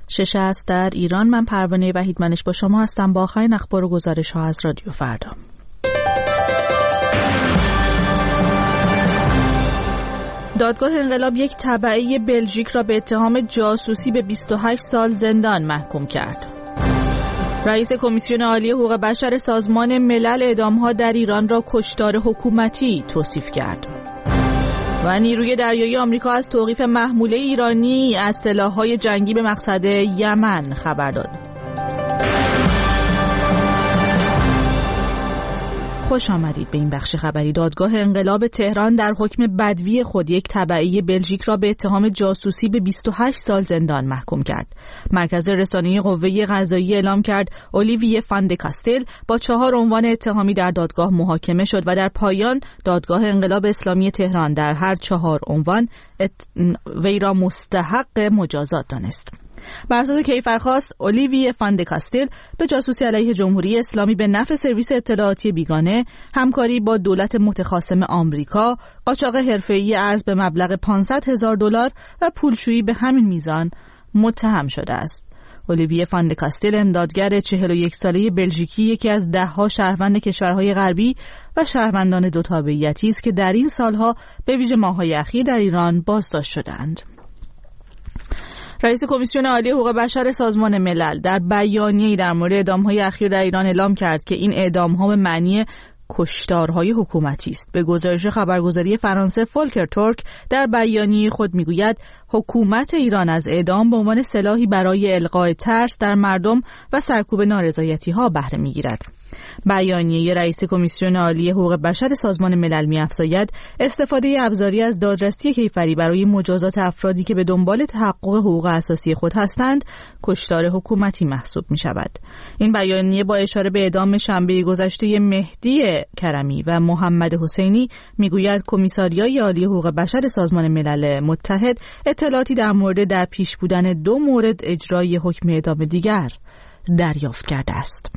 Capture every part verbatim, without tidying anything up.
شش است در ایران. من پروانه وحیدمنش با شما هستم با آخرین اخبار و گزارش‌ها از رادیو فردا. دادگاه انقلاب یک تبعه بلژیک را به اتهام جاسوسی به بیست و هشت سال زندان محکوم کرد. رئیس کمیسیون عالی حقوق بشر سازمان ملل اعدام‌ها در ایران را کشتار حکومتی توصیف کرد. و نیروی دریایی آمریکا از توقیف محموله ایرانی از سلاح‌های جنگی به مقصد یمن خبر داد. خوش آمدید به این بخش خبری. دادگاه انقلاب تهران در حکم بدوی خود یک تبعه بلژیک را به اتهام جاسوسی به بیست و هشت سال زندان محکوم کرد. مرکز رسانه‌ای قوه قضاییه اعلام کرد اولیویه فان د کاستل با چهار عنوان اتهامی در دادگاه محاکمه شد و در پایان دادگاه انقلاب اسلامی تهران در هر چهار عنوان ات... وی را مستحق مجازات دانست. بر اساس کیفرخواست اولیویه فان د کاستل به جاسوسی علیه جمهوری اسلامی به نفع سرویس اطلاعاتی بیگانه، همکاری با دولت متخاصم آمریکا، قاچاق حرفه‌ای ارز به مبلغ پانصد هزار دلار و پولشویی به همین میزان متهم شده است. اولیویه فان د کاستل امدادگر چهل و یک ساله بلژیکی، یکی از ده‌ها شهروند کشورهای غربی و شهروندان دو تابعیتی است که در این سالها به ویژه ماه‌های اخیر در ایران بازداشت شدند. رئیس کمیسیون عالی حقوق بشر سازمان ملل در بیانیه‌ای در مورد اعدام‌های اخیر در ایران اعلام کرد که این اعدام‌ها به معنی کشتارهای حکومتی است. به گزارش خبرگزاری فرانسه فولکر تورک در بیانیه خود میگوید حکومت ایران از اعدام به عنوان سلاحی برای القاء ترس در مردم و سرکوب نارضایتی‌ها بهره می‌گیرد. بیانیه رئیس کمیسیون عالی حقوق بشر سازمان ملل می‌افزاید استفاده ابزاری از دادرسی کیفری برای مجازات افرادی که به دنبال تحقق حقوق اساسی خود هستند کشتار حکومتی محسوب می‌شود. این بیانیه با اشاره به اعدام شنبه گذشته مهدی کرمی و محمد حسینی میگوید کمیساریای عالی حقوق بشر سازمان ملل متحد اطلاعاتی در مورد در پیش بودن دو مورد اجرای حکم اعدام دیگر دریافت کرده است.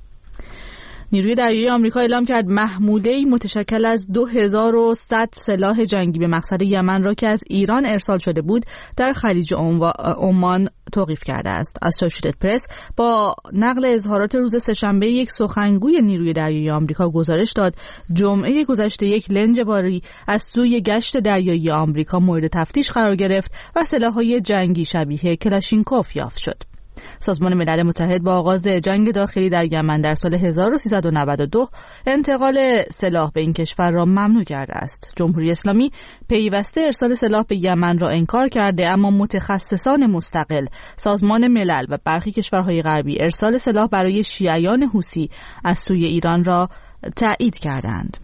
نیروی دریایی آمریکا اعلام کرد محموله‌ای متشکل از دو هزار و صد سلاح جنگی به مقصد یمن را که از ایران ارسال شده بود در خلیج عمان توقیف کرده است. اسوشییتد پرس با نقل اظهارات روز سه‌شنبه یک سخنگوی نیروی دریایی آمریکا گزارش داد جمعه گذشته یک لنج باری از سوی گشت دریایی آمریکا مورد تفتیش قرار گرفت و سلاح‌های جنگی شبیه کلاشینکوف یافت شد. سازمان ملل متحد با آغاز جنگ داخلی در یمن در سال هزار و سیصد و نود و دو انتقال سلاح به این کشور را ممنوع کرده است. جمهوری اسلامی پیوسته ارسال سلاح به یمن را انکار کرده، اما متخصصان مستقل، سازمان ملل و برخی کشورهای غربی ارسال سلاح برای شیعیان حوثی از سوی ایران را تایید کردند.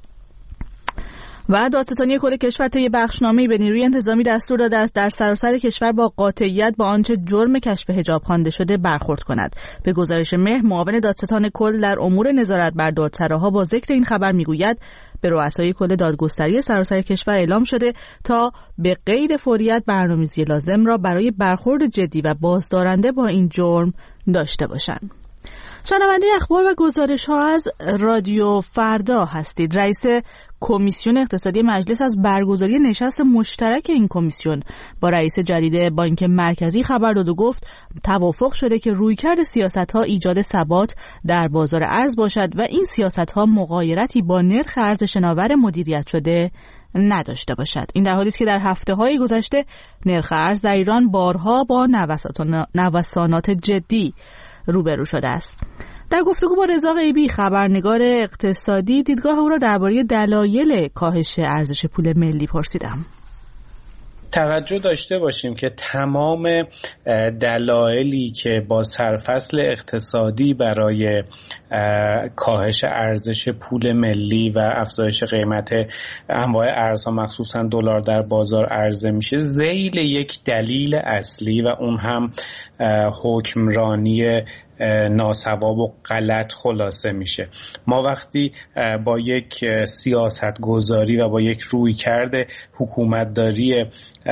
و دادستانی کل کشور طی بخشنامه‌ای به نیروی انتظامی دستور داده است در سراسر کشور با قاطعیت با آنچه جرم کشف حجاب خوانده شده برخورد کند. به گزارش مهر، معاون دادستان کل در امور نظارت بر دادسراها با ذکر این خبر میگوید به رؤسای کل دادگستری سراسر کشور اعلام شده تا به غیر فوریت برنامه‌ریزی لازم را برای برخورد جدی و بازدارنده با این جرم داشته باشند. شنونده اخبار و گزارش ها از رادیو فردا هستید. رئیس کمیسیون اقتصادی مجلس از برگزاری نشست مشترک این کمیسیون با رئیس جدید بانک مرکزی خبر داد و گفت توافق شده که رویکرد سیاست ها ایجاد ثبات در بازار ارز باشد و این سیاست ها مغایرتی با نرخ ارز شناور مدیریت شده نداشته باشد. این در حالی است که در هفته‌های گذشته نرخ ارز در ایران بارها با نوسانات جدی روبرو شده است. در گفتگو با رضا غیبی خبرنگار اقتصادی دیدگاه او را درباره دلایل کاهش ارزش پول ملی پرسیدم. توجه داشته باشیم که تمام دلایلی که با سرفصل اقتصادی برای کاهش ارزش پول ملی و افزایش قیمت انواع ارزها مخصوصا دلار در بازار عرضه میشه ذیل یک دلیل اصلی و اون هم حکمرانی ناصواب و غلط خلاصه میشه. ما وقتی با یک سیاست گذاری و با یک رویکرد حکومتداری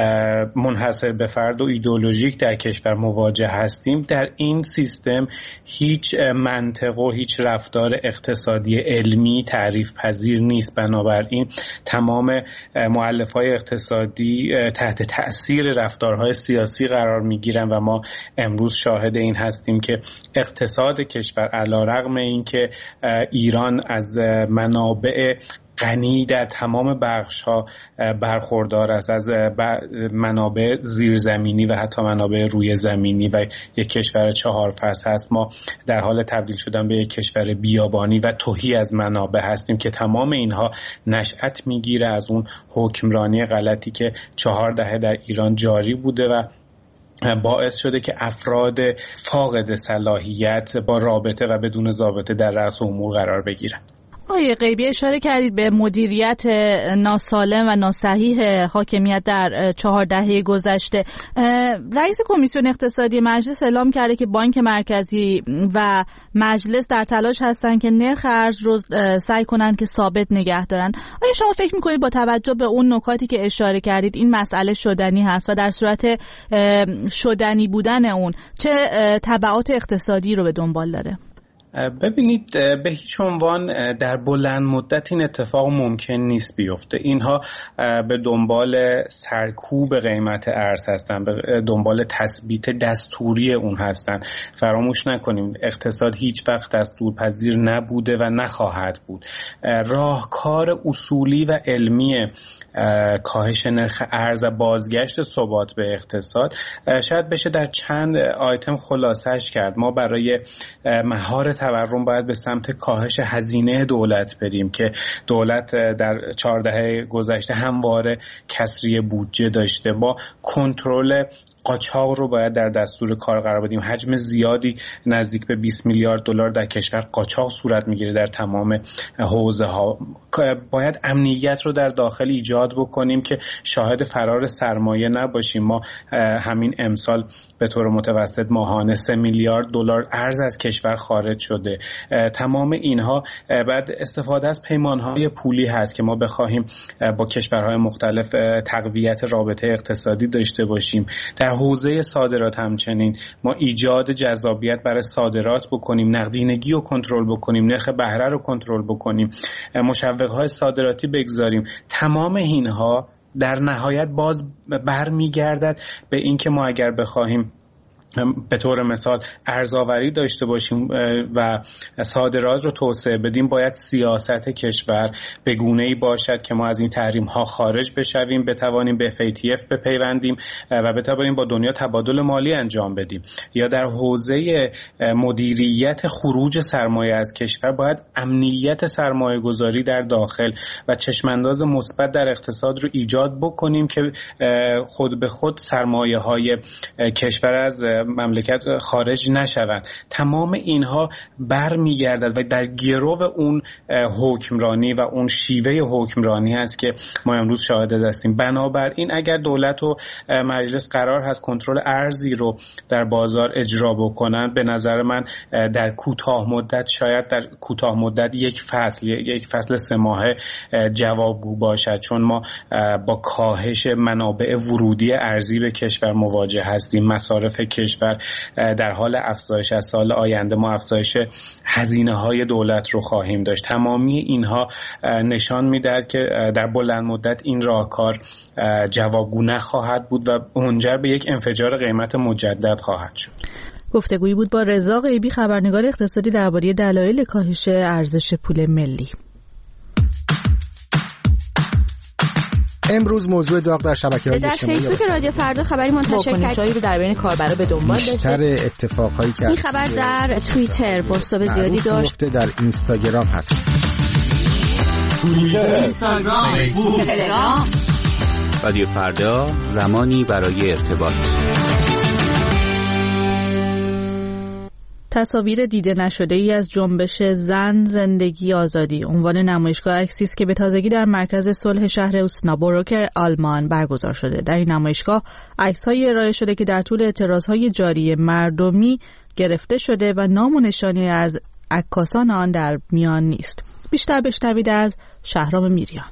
منحصر به فرد و ایدئولوژیک در کشور مواجه هستیم، در این سیستم هیچ منطق و هیچ رفتار اقتصادی علمی تعریف پذیر نیست. بنابراین تمام مؤلفه‌های اقتصادی تحت تأثیر رفتارهای سیاسی قرار میگیرن و ما امروز شاهد این هستیم که اقتصاد کشور علیرغم اینکه ایران از منابع غنی در تمام بخش‌ها برخوردار است، از منابع زیرزمینی و حتی منابع روی زمینی و یک کشور چهار فصل هست، ما در حال تبدیل شدن به یک کشور بیابانی و تهی از منابع هستیم که تمام اینها نشأت میگیره از اون حکمرانی غلطی که چهار دهه در ایران جاری بوده و باعث شده که افراد فاقد صلاحیت با رابطه و بدون ضابطه در رأس امور قرار بگیرن. آقای غیبی اشاره کردید به مدیریت ناسالم و ناصحیح حاکمیت در چهار دهه گذشته. رئیس کمیسیون اقتصادی مجلس اعلام کرده که بانک مرکزی و مجلس در تلاش هستند که نرخ ارز رو سعی کنند که ثابت نگه دارن. آیا شما فکر میکنید با توجه به اون نکاتی که اشاره کردید این مسئله شدنی هست و در صورت شدنی بودن اون چه تبعات اقتصادی رو به دنبال داره؟ ببینید، به هیچ عنوان در بلند مدت این اتفاق ممکن نیست بیفته. اینها به دنبال سرکوب قیمت ارز هستن، به دنبال تثبیت دستوری اون هستن. فراموش نکنیم اقتصاد هیچ وقت دستورپذیر نبوده و نخواهد بود. راهکار اصولی و علمی کاهش نرخ ارز و بازگشت ثبات به اقتصاد شاید بشه در چند آیتم خلاصش کرد. ما برای مهار تورم باید به سمت کاهش هزینه دولت بریم که دولت در چهار دهه گذشته همواره کسری بودجه داشته. با کنترل قاچاق رو باید در دستور کار قرار بدیم. حجم زیادی نزدیک به بیست میلیارد دلار در کشور قاچاق صورت میگیره در تمام حوزه ها. باید امنیت رو در داخل ایجاد بکنیم که شاهد فرار سرمایه نباشیم. ما همین امسال به طور متوسط ماهانه سه میلیارد دلار ارز از کشور خارج شده. تمام اینها بعد استفاده از پیمانهای پولی هست که ما بخواهیم با کشورهای مختلف تقویت رابطه اقتصادی داشته باشیم. در حوزه صادرات همچنین ما ایجاد جذابیت برای صادرات بکنیم، نقدینگی رو کنترل بکنیم، نرخ بهره رو کنترل بکنیم، مشوق‌های صادراتی بگذاریم. تمام اینها در نهایت باز برمیگردد به اینکه ما اگر بخواهیم به طور مثال ارزآوری داشته باشیم و صادرات رو توسعه بدیم، باید سیاست کشور به گونه‌ای باشد که ما از این تحریم ها خارج بشویم، بتوانیم به اف ای تی اف بپیوندیم و بتوانیم با دنیا تبادل مالی انجام بدیم. یا در حوزه مدیریت خروج سرمایه از کشور باید امنیت سرمایه گذاری در داخل و چشمانداز مثبت در اقتصاد رو ایجاد بکنیم که خود به خود سرمایه های کشور از مملکت خارج نشوند. تمام اینها برمیگردد و در گرو اون حکمرانی و اون شیوه حکمرانی هست که ما امروز شاهد هستیم. بنابراین اگر دولت و مجلس قرار هست کنترل ارزی رو در بازار اجرا بکنن، به نظر من در کوتاه مدت، شاید در کوتاه مدت یک فصل یک فصل سه ماهه جوابگو باشد، چون ما با کاهش منابع ورودی ارزی به کشور مواجه هستیم. مصارف کشور در حال افزایش، از سال آینده ما افزایش هزینه های دولت رو خواهیم داشت. تمامی اینها نشان می‌دهد که در بلند مدت این راهکار جوابگو نخواهد بود و منجر به یک انفجار قیمت مجدد خواهد شد. گفتگویی بود با رضا غیبی، خبرنگار اقتصادی، درباره دلایل کاهش ارزش پول ملی. امروز موضوع داغ در شبکه‌های اجتماعی در فیسبوک رادیو فردا خبری منتشر کرد رو در بین کاربرا به دنبال داشته. بیشتر اتفاقایی که این خبر در توییتر پست‌های زیادی داشت، در اینستاگرام هست. توییتر، اینستاگرام، فیسبوک، تلگرام. رادیو فردا، زمانی برای ارتباط. تصاویر دیده نشده ای از جنبش زن زندگی آزادی عنوان نمایشگاه عکسی است که به تازگی در مرکز صلح شهر اوسنابروک آلمان برگزار شده. در این نمایشگاه عکس‌هایی ارائه شده که در طول اعتراض‌های جاری مردمی گرفته شده و نام و نشانی از عکاسان آن در میان نیست. بیشتر بشنوید از شهرام میریان.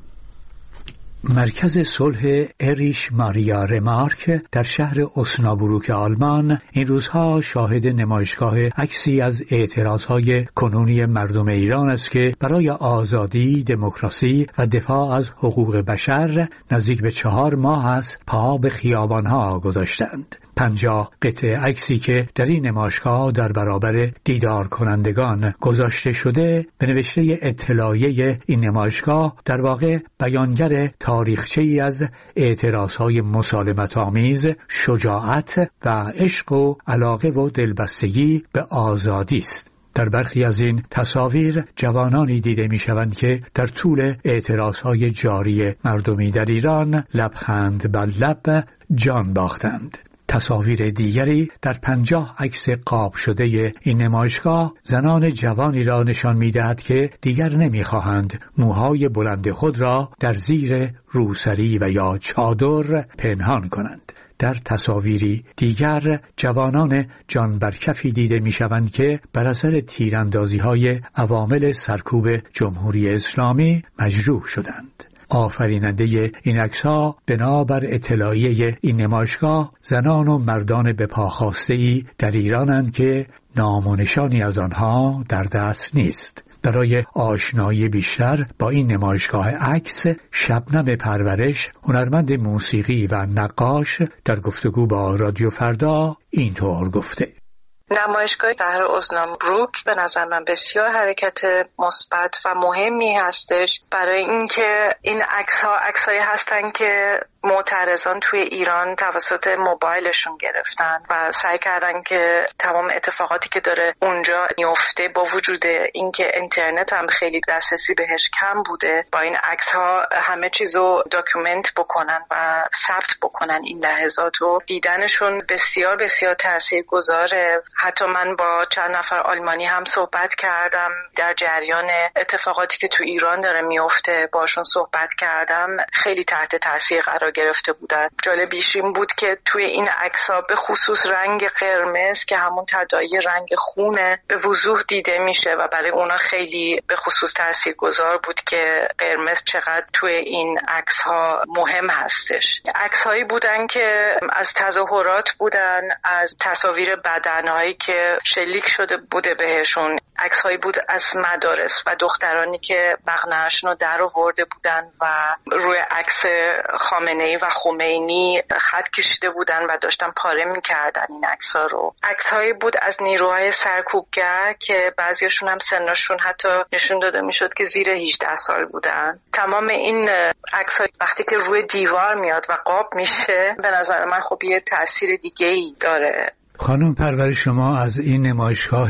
مرکز صلح اریش ماریا رمارک در شهر اسنابروک آلمان این روزها شاهد نمایشگاه عکسی از اعتراضهای کنونی مردم ایران است که برای آزادی، دموکراسی و دفاع از حقوق بشر نزدیک به چهار ماه است پا به خیابانها گذاشتند. پنجاه قطعه عکسی که در این نمایشگاه در برابر دیدار کنندگان گذاشته شده به نوشته اطلاعیه این نمایشگاه در واقع بیانگر تاریخچه‌ای از اعتراضهای مسالمت آمیز، شجاعت و عشق و علاقه و دلبستگی به آزادی است. در برخی از این تصاویر جوانانی دیده می شوند که در طول اعتراضهای جاری مردمی در ایران لبخند بر لب جان باختند. تصاویر دیگری در پنجاه عکس قاب شده این نمایشگاه زنان جوانی را نشان می‌دهد که دیگر نمی‌خواهند موهای بلند خود را در زیر روسری و یا چادر پنهان کنند. در تصاویری دیگر جوانان جان برکفی دیده می‌شوند که بر اثر تیراندازی‌های عوامل سرکوب جمهوری اسلامی مجروح شدند. آفریننده این عکس‌ها بنابر اطلاعیه این نمایشگاه زنان و مردان به پا خاسته‌ای در ایرانند که نام و نشانی از آنها در دست نیست. برای آشنایی بیشتر با این نمایشگاه عکس، شبنم پرورش، هنرمند موسیقی و نقاش در گفتگو با رادیو فردا اینطور گفته: نمایشگاه شهر اسنابروک به نظر من بسیار حرکت مثبت و مهمی هستش برای اینکه این عکس‌ها عکسایی هستن که معترضان توی ایران توسط موبایلشون گرفتن و سعی کردن که تمام اتفاقاتی که داره اونجا میفته با وجود اینکه اینترنت هم خیلی دسترسی بهش کم بوده، با این عکس‌ها همه چیزو داکیومنت بکنن و ثبت بکنن. این لحظات رو دیدنشون بسیار بسیار تاثیرگذاره. حتی من با چند نفر آلمانی هم صحبت کردم در جریان اتفاقاتی که تو ایران داره میفته، باشون صحبت کردم، خیلی تحت تاثیر قرار گرفته بودن. جالبیش این بود که توی این عکس‌ها به خصوص رنگ قرمز که همون تداعی رنگ خونه به وضوح دیده میشه و برای اونا خیلی به خصوص تاثیرگذار بود که قرمز چقدر توی این عکس‌ها مهم هستش. عکس‌هایی بودن که از تظاهرات بودن، از تصاویر بدن‌هایی که شلیک شده بوده بهشون، عکس‌هایی بود از مدارس و دخترانی که مقنعه‌شون رو در آورده بودن و روی عکس خامنه‌ای و خمینی خط کشیده بودن و داشتن پاره می‌کردن این عکس‌ها رو. عکس‌هایی بود از نیروهای سرکوبگر که بعضیشون هم سنشون حتی نشون داده می‌شد که زیر هجده سال بودن. تمام این عکس‌ها وقتی که روی دیوار میاد و قاب میشه به نظر من خب یه تأثیر دیگه‌ای داره. خانم پرورش، شما از این نمایشگاه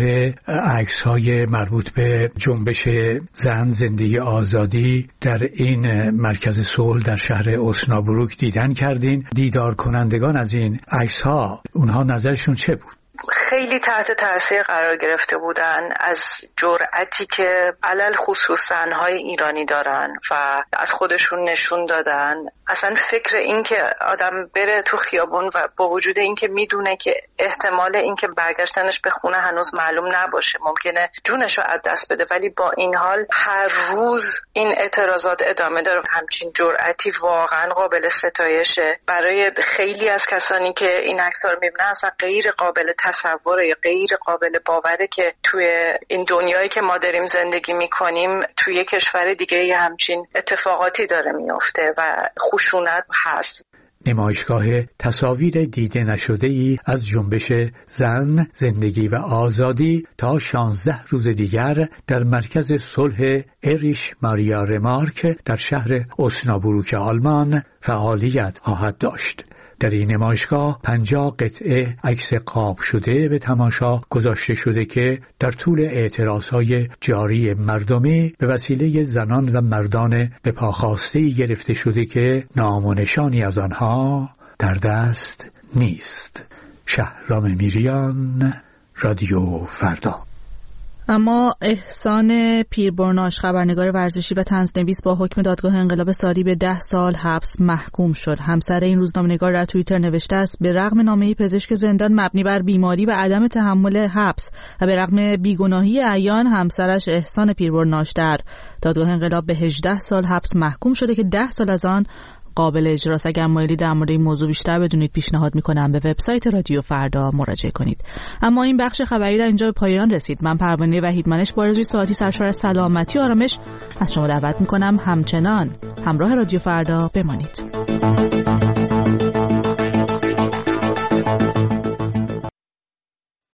عکس‌های مربوط به جنبش زن زندگی آزادی در این مرکز صلح در شهر اسنابروک دیدن کردین. دیدار کنندگان از این عکس‌ها اونها نظرشون چه بود؟ خیلی تحت تاثیر قرار گرفته بودن از جرأتی که علل خصوص زن‌های ایرانی دارن و از خودشون نشون دادن. اصلا فکر این که آدم بره تو خیابون و با وجود این که میدونه که احتمال این که برگشتنش به خونه هنوز معلوم نباشه، ممکنه جونش رو از دست بده، ولی با این حال هر روز این اعتراضات ادامه داره. همچین جرأتی واقعا قابل ستایشه. برای خیلی از کسانی که این عکس‌ها رو می‌بینن اصلا غیر قابل تصور یا غیر قابل باوره که توی این دنیایی که ما داریم زندگی میکنیم توی یک کشور دیگه همچین اتفاقاتی داره میفته و خشونت هست. نمایشگاه تصاویر دیده نشده‌ای از جنبش زن، زندگی و آزادی تا شانزده روز دیگر در مرکز صلح اریش ماریا رمارک در شهر اسنابروک آلمان فعالیت خواهد داشت. در این نمایشگاه پنجاه قطعه عکس قاب شده به تماشا گذاشته شده که در طول اعتراضهای جاری مردمی به وسیله زنان و مردان به پاخاسته‌ای گرفته شده که نام و نشانی از آنها در دست نیست. شهرام میریان، رادیو فردا. اما احسان پیربرناش خبرنگار ورزشی و طنزنویس با حکم دادگاه انقلاب ساری به ده سال حبس محکوم شد. همسر این روزنامه‌نگار در توییتر نوشته است به رغم نامه پزشک زندان مبنی بر بیماری و عدم تحمل حبس و به رغم بیگناهی عیان، همسرش احسان پیربرناش در دادگاه انقلاب به هجده سال حبس محکوم شده که ده سال از آن قابل اجراست. اگر مایلی در مورد این موضوع بیشتر بدونید پیشنهاد میکنم به وبسایت رادیو فردا مراجعه کنید. اما این بخش خبری در اینجا به پایان رسید. من پروانه وحیدمنش با آرزوی ساعتی سرشار از سلامتی و آرامش از شما دعوت میکنم همچنان همراه رادیو فردا بمانید.